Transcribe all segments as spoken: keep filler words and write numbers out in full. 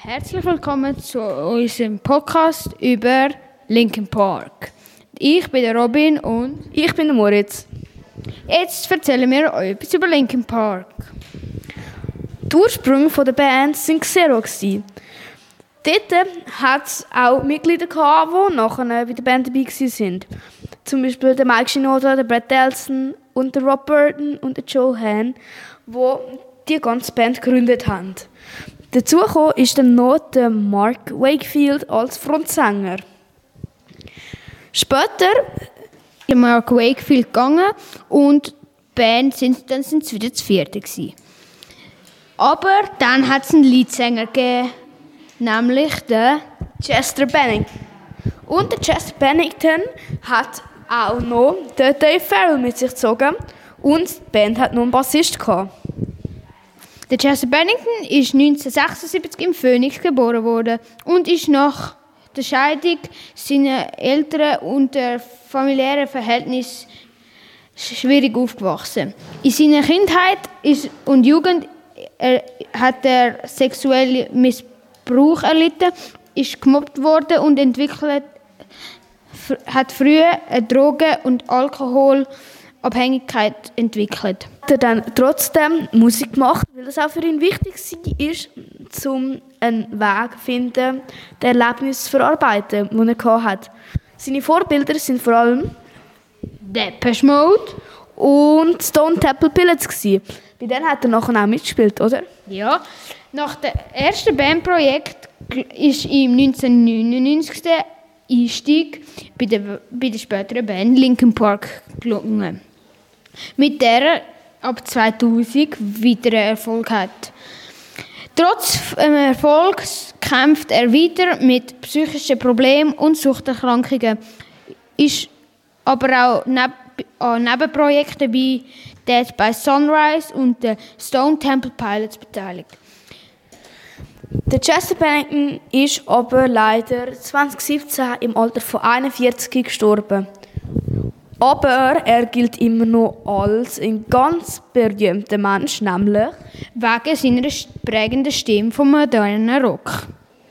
Herzlich willkommen zu unserem Podcast über Linkin Park. Ich bin der Robin und ich bin der Moritz. Jetzt erzählen wir euch etwas über Linkin Park. Die Ursprünge der Band waren Xero. Dort hat es auch Mitglieder gehabt, die nachher bei der Band dabei waren. Zum Beispiel der Mike Shinoda, der Brett Delson und der Rob Burton und der Joe Hahn, die die ganze Band gegründet haben. Dazu kam ist dann noch der Mark Wakefield als Frontsänger. Später ist Mark Wakefield gegangen und die Band sind dann sind sie wieder zu viert gewesen. Aber dann hat es einen Leadsänger gegeben, nämlich den Chester Bennington. Und der Chester Bennington hat auch noch den Dave Farrell mit sich gezogen und die Band hat noch einen Bassist gehabt. Der Chester Bennington ist neunzehnhundertsechsundsiebzig in Phoenix geboren worden und ist nach der Scheidung seiner Eltern unter familiären Verhältnissen schwierig aufgewachsen. In seiner Kindheit und Jugend er, hat er sexuellen Missbrauch erlitten, ist gemobbt worden und entwickelt, hat früh eine Drogen- und Alkoholabhängigkeit entwickelt. Er hat dann trotzdem Musik gemacht, weil es auch für ihn wichtig war, um einen Weg zu finden, das Erlebnis zu verarbeiten, das er hatte. Seine Vorbilder sind vor allem Depeche Mode und Stone Temple Pilots. Bei denen hat er nachher auch mitgespielt, oder? Ja. Nach dem ersten Bandprojekt ist ihm neunzehnhundertneunundneunzig der Einstieg bei der, bei der späteren Band Linkin Park gelungen, mit der ab zweitausend weiteren Erfolg hat. Trotz ähm, Erfolgs kämpft er weiter mit psychischen Problemen und Suchterkrankungen, ist aber auch neb an Nebenprojekten wie Dead by Sunrise und den Stone Temple Pilots beteiligt. Der Chester Bennington ist aber leider zwanzig siebzehn im Alter von einundvierzig gestorben. Aber er gilt immer noch als ein ganz berühmter Mensch, nämlich wegen seiner prägenden Stimme vom modernen Rock.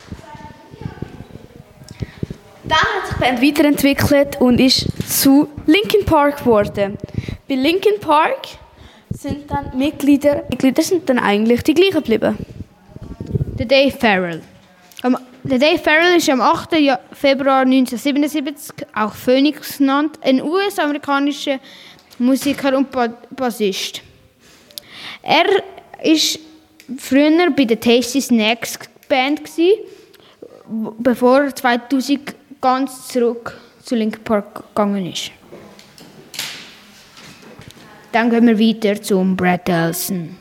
Dann hat sich die Band weiterentwickelt und ist zu Linkin Park geworden. Bei Linkin Park sind dann Mitglieder, Mitglieder sind dann eigentlich die gleichen geblieben. Der Dave Farrell. Der Dave Farrell ist am achten Februar neunzehnhundertsiebenundsiebzig, auch Phoenix genannt, ein U S-amerikanischer Musiker und Bassist. Er war früher bei der Tasty Snacks Band, bevor er zweitausend ganz zurück zu Linkin Park gegangen ist. Dann gehen wir weiter zum Brett Delson.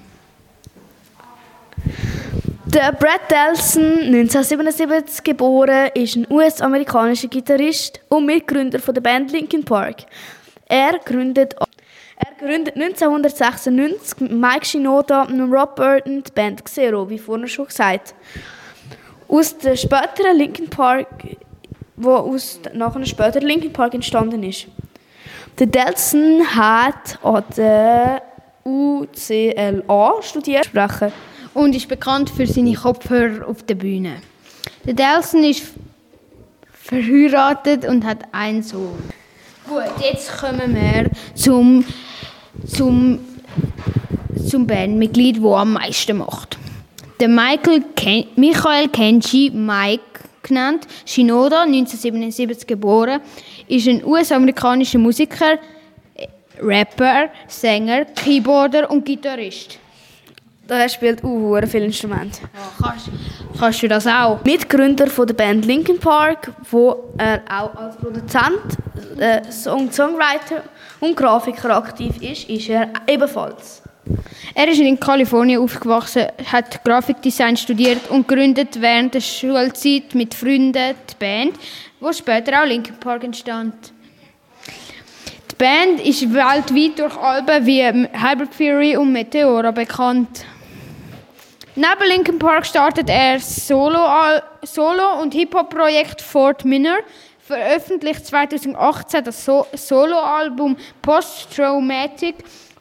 Der Brett Delson, neunzehnhundertsiebenundsiebzig geboren, ist ein U S-amerikanischer Gitarrist und Mitgründer der Band Linkin Park. Er gründet, er gründet neunzehnhundertsechsundneunzig mit Mike Shinoda und Rob Burton die Band Xero, wie vorhin schon gesagt. Aus der späteren Linkin Park, wo aus nachher später Linkin Park entstanden ist. Der Delson hat an der U C L A studiert sprechen. Und ist bekannt für seine Kopfhörer auf der Bühne. Der Delson ist verheiratet und hat einen Sohn. Gut, jetzt kommen wir zum, zum, zum Bandmitglied, das am meisten macht. Der Michael Ken- Michael Kenji, Mike genannt, Shinoda, neunzehnhundertsiebenundsiebzig geboren, ist ein U S-amerikanischer Musiker, Rapper, Sänger, Keyboarder und Gitarrist. Er spielt auch viele Instrumente. Ja, kannst, kannst du das auch? Mitgründer von der Band Linkin Park, wo er auch als Produzent, äh, Song Songwriter und Grafiker aktiv ist, ist er ebenfalls. Er ist in Kalifornien aufgewachsen, hat Grafikdesign studiert und gründet während der Schulzeit mit Freunden die Band, wo später auch Linkin Park entstand. Die Band ist weltweit durch Alben wie Hybrid Theory und Meteora bekannt. Neben Linkin Park startet er Solo, Solo- und Hip-Hop-Projekt Fort Minor, veröffentlicht zweitausendachtzehn das so Soloalbum Post Traumatic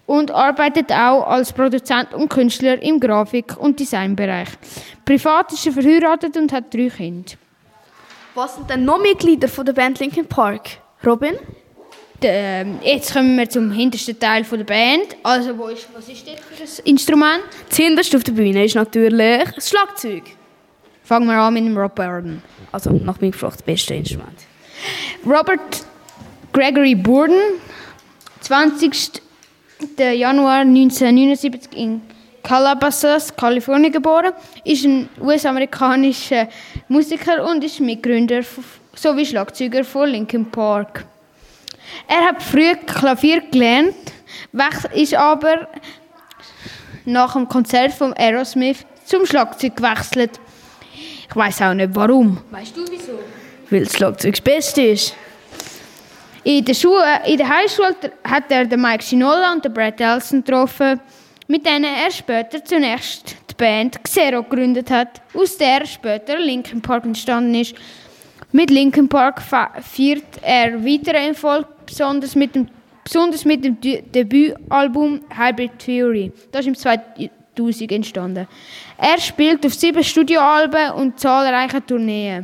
und arbeitet auch als Produzent und Künstler im Grafik- und Designbereich. Privat ist er verheiratet und hat drei Kinder. Was sind denn noch Mitglieder von der Band Linkin Park? Robin? De, jetzt kommen wir zum hintersten Teil der Band. Also, wo ist, was ist das für ein Instrument? Das hinterste auf der Bühne ist natürlich das Schlagzeug. Fangen wir an mit dem Rob Burden. Also, nach meinem Geschmack das beste Instrument. Robert Gregory Burden, zwanzigsten Januar neunzehnhundertneunundsiebzig in Calabasas, Kalifornien geboren, ist ein U S-amerikanischer Musiker und ist Mitgründer sowie Schlagzeuger von Linkin Park. Er hat früh Klavier gelernt, ist aber nach dem Konzert von Aerosmith zum Schlagzeug gewechselt. Ich weiß auch nicht warum. Weißt du wieso? Weil das Schlagzeug das Beste ist. In der, Schule, in der Highschule hat er den Mike Shinoda und den Brett Delson getroffen, mit denen er später zunächst die Band Xero gegründet hat, aus der später Linkin Park entstanden ist. Mit Linkin Park feiert er weitere Erfolg, besonders mit dem, besonders mit dem Debütalbum Hybrid Theory. Das ist im zweitausend entstanden. Er spielt auf sieben Studioalben und zahlreiche Tourneen.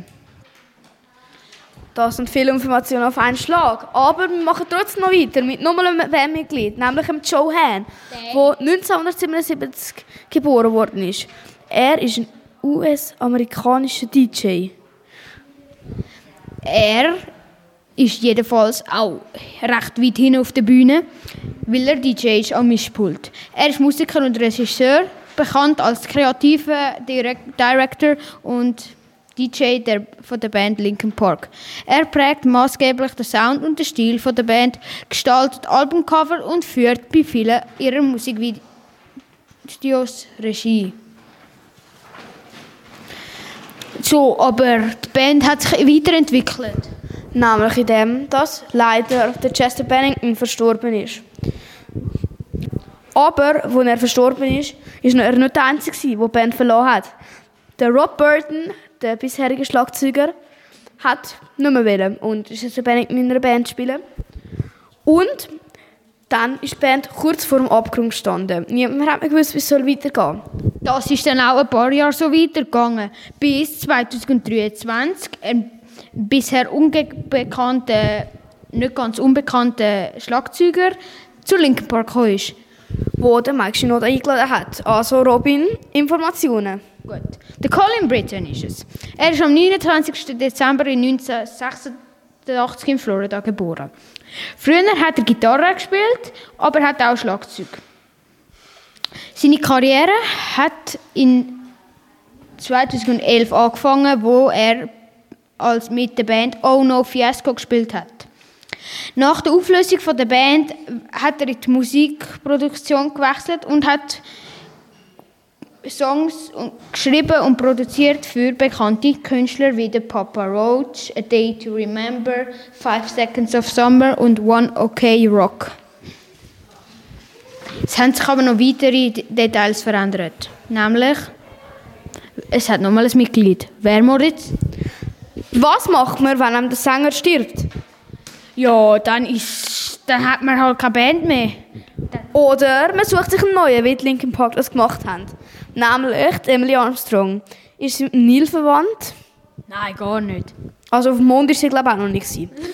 Das sind viele Informationen auf einen Schlag. Aber wir machen trotzdem noch weiter mit nochmal einem Bandmitglied, nämlich dem Joe Hahn, der neunzehnhundertsiebenundsiebzig geboren worden ist. Er ist ein U S-amerikanischer D J. Er ist jedenfalls auch recht weit hin auf der Bühne, weil er D J ist am Mischpult. Er ist Musiker und Regisseur, bekannt als kreativer Director und D J der, von der Band Linkin Park. Er prägt maßgeblich den Sound und den Stil von der Band, gestaltet Albumcover und führt bei vielen ihrer Musikvideos Regie. So, aber die Band hat sich weiterentwickelt. Nämlich indem, dass leider der Chester Bennington verstorben ist. Aber, als er verstorben ist, war er nicht der Einzige, der die Band verloren hat. Der Rob Burden, der bisherige Schlagzeuger, hat nicht mehr wollen und ist Chester Bennington in einer Band spielen. Und dann ist die Band kurz vor dem Abgrund gestanden. Niemand hat mehr gewusst, wie es weitergehen soll. Das ist dann auch ein paar Jahre so weitergegangen. Bis zweitausenddreiundzwanzig ein bisher unbekannter, nicht ganz unbekannter Schlagzeuger zu Linkin Park gekommen ist. Wo der Mike Shinoda eingeladen hat. Also Robin, Informationen. Gut. Der Colin Britton ist es. Er ist am neunundzwanzigsten Dezember neunzehnhundertsechsundachtzig in Florida geboren. Früher hat er Gitarre gespielt, aber er hat auch Schlagzeug. Seine Karriere hat in zweitausendelf angefangen, wo er als mit der Band Oh No Fiasco gespielt hat. Nach der Auflösung von der Band hat er in die Musikproduktion gewechselt und hat Songs geschrieben und produziert für bekannte Künstler wie Papa Roach, A Day to Remember, Five Seconds of Summer und One OK Rock. Es haben sich aber noch weitere Details verändert. Nämlich, es hat nochmal ein Mitglied. Wer, Moritz? Was macht man, wenn einem der Sänger stirbt? Ja, dann, ist, dann hat man halt keine Band mehr. Oder man sucht sich einen neuen, wie die Linkin Park das gemacht haben. Nämlich Emily Armstrong. Ist sie mit Neil verwandt? Nein, gar nicht. Also auf dem Mond war sie, glaube ich, auch noch nicht.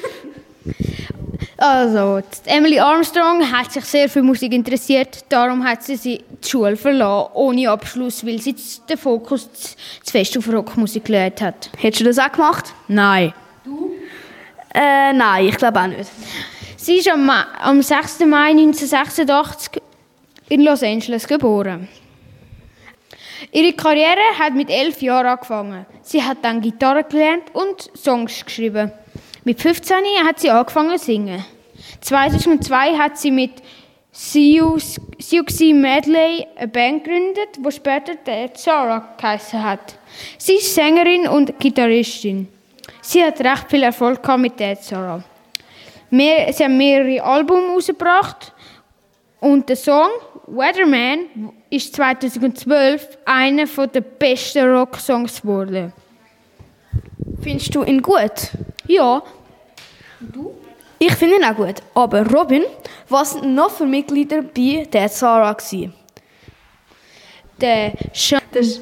Also, Emily Armstrong hat sich sehr für Musik interessiert, darum hat sie die Schule verlassen, ohne Abschluss, weil sie den Fokus zu fest auf Rockmusik gelegt hat. Hättest du das auch gemacht? Nein. Du? Äh, nein, ich glaube auch nicht. Sie ist am, am sechsten Mai neunzehnhundertsechsundachtzig in Los Angeles geboren. Ihre Karriere hat mit elf Jahren angefangen. Sie hat dann Gitarre gelernt und Songs geschrieben. Mit fünfzehn hat sie angefangen zu singen. zweitausendzwei hat sie mit Siouxsie Medley eine Band gegründet, die später Zara geheissen hat. Sie ist Sängerin und Gitarristin. Sie hat recht viel Erfolg mit der Zara. Sie haben mehrere Alben herausgebracht und der Song Weatherman ist zweitausendzwölf einer der besten Rocksongs geworden. Findest du ihn gut? Ja. Und du? Ich finde ihn auch gut. Aber Robin, was sind noch für Mitglieder bei Dead Sarah gewesen? Der Sean,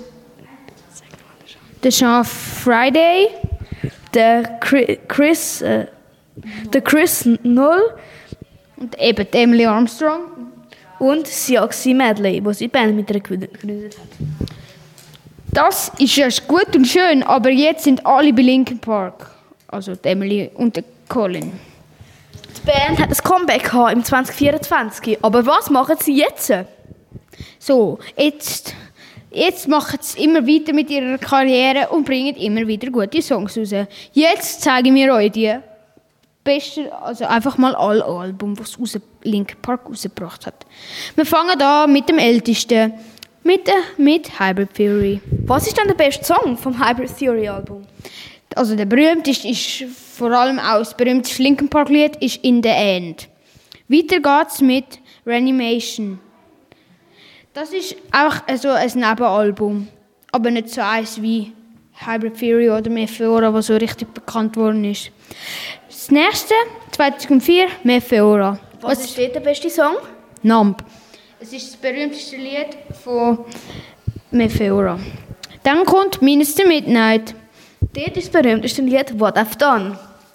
der Sean Friday, Der Chri- Chris, äh, der Chris Null und eben die Emily Armstrong. und Siaxi Medley, wo sie die Band mit ihr gegründet hat. Das ist ja gut und schön, aber jetzt sind alle bei Linkin Park. Also die Emily und der Colin. Die Band hat ein Comeback gehabt im zwanzig vierundzwanzig. Aber was machen sie jetzt? So, jetzt, jetzt machen sie immer weiter mit ihrer Karriere und bringen immer wieder gute Songs raus. Jetzt zeigen wir euch die besten, also einfach mal alle Alben, die raus, Linkin Park rausgebracht hat. Wir fangen an mit dem ältesten, mit, äh, mit Hybrid Theory. Was ist denn der beste Song vom Hybrid Theory Album? Also der berühmteste ist vor allem auch das berühmteste Linkin Park Lied ist In the End. Weiter geht's mit Reanimation. Das ist auch so ein Nebenalbum, aber nicht so eins wie Hybrid Theory oder Meteora, was so richtig bekannt worden ist. Das nächste, zweitausendvier, Meteora. Was, was ist dort der beste Song? Numb. Es ist das berühmteste Lied von Meteora. Dann kommt Minus the Midnight. Dort ist das berühmteste Lied What I've Done.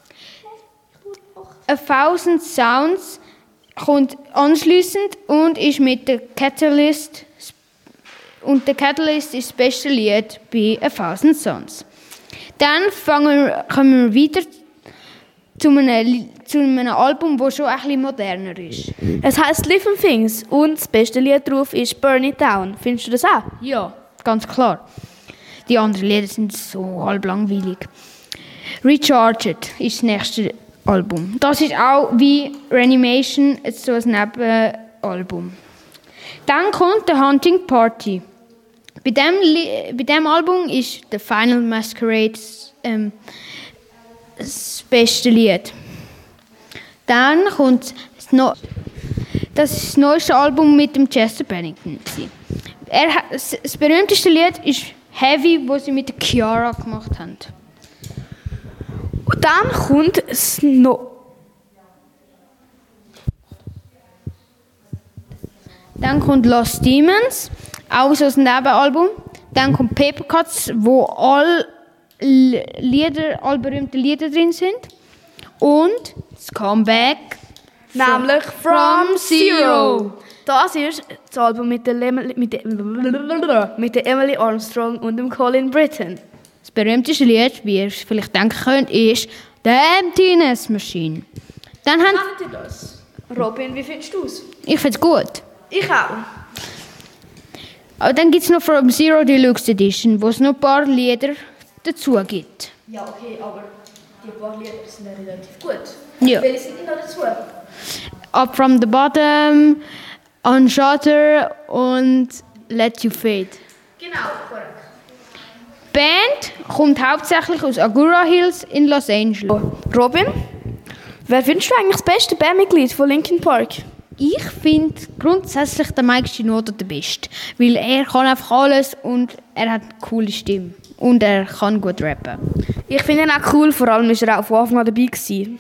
A Thousand Sounds kommt anschliessend und ist mit der Catalyst und der Catalyst ist das beste Lied bei A Thousand Sounds. Dann fangen wir, kommen wir weiter zu einem, zu einem Album, das schon ein bisschen moderner ist. Es heisst Living Things und das beste Lied drauf ist Burn It Down. Findest du das auch? Ja, ganz klar. Die anderen Lieder sind so halb langweilig. Recharged ist das nächste Album. Das ist auch wie Reanimation so ein Nebenalbum. Dann kommt The Hunting Party. Bei dem, bei dem Album ist The Final Masquerade ähm, das beste Lied. Dann kommt das, no- das, ist das neueste Album mit dem Chester Bennington. Er, das, das berühmteste Lied ist Heavy, das sie mit der Ciara gemacht haben. Und dann kommt das no- Dann kommt Lost Demons, auch so ein Nebenalbum. Dann kommt Paper Cuts, wo alle Lieder, alle berühmten Lieder drin sind. Und das Comeback, nämlich From Zero. Das ist das Album mit der, Lem- mit der, mit der Emily Armstrong und dem Colin Britton. das berühmteste Lied, wie ihr vielleicht denken könnt, ist The Emptiness Machine. Dann haben Kennt ihr das? Robin, wie findest du es? ich finde es gut. Ich auch. Aber dann gibt es noch From Zero Deluxe Edition, wo es noch ein paar Lieder dazu gibt. Ja, okay, aber die paar Lieder sind ja relativ gut. Ja. Welche sind denn noch dazu? Up From the Bottom, On Shutter und Let You Fade. Genau, korrekt. Die Band kommt hauptsächlich aus Agoura Hills in Los Angeles. Robin, wer findest du eigentlich das beste Bandmitglied von Linkin Park? Ich finde grundsätzlich der Mike Shinoda der Beste, weil er kann einfach alles und er hat eine coole Stimme und er kann gut rappen. Ich finde ihn auch cool, vor allem war er auch von Anfang an dabei gewesen.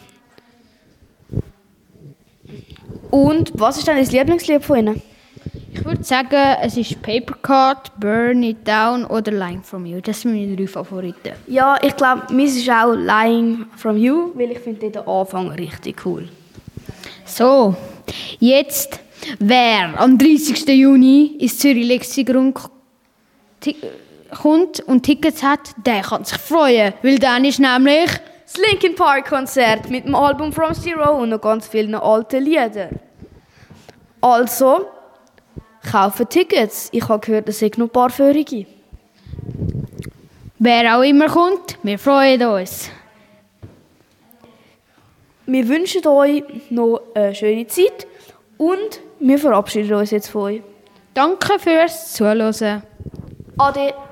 Und was ist denn dein Lieblingslied von ihnen? Ich würde sagen, es ist Paper Cut, Burn It Down oder Lying From You. Das sind meine drei Favoriten. Ja, ich glaube, meins ist auch Lying From You, weil ich finde den Anfang richtig cool. So, jetzt, wer am dreißigsten Juni ins Zürich Lexigrund ti- kommt und Tickets hat, der kann sich freuen, weil dann ist nämlich Das Linkin Park Konzert mit dem Album From Zero und noch ganz vielen alten Liedern. Also, kaufen Tickets. Ich habe gehört, es sind noch ein paar Führungen. wer auch immer kommt, wir freuen uns. Wir wünschen euch noch eine schöne Zeit und wir verabschieden uns jetzt von euch. Danke fürs Zuhören. Ade.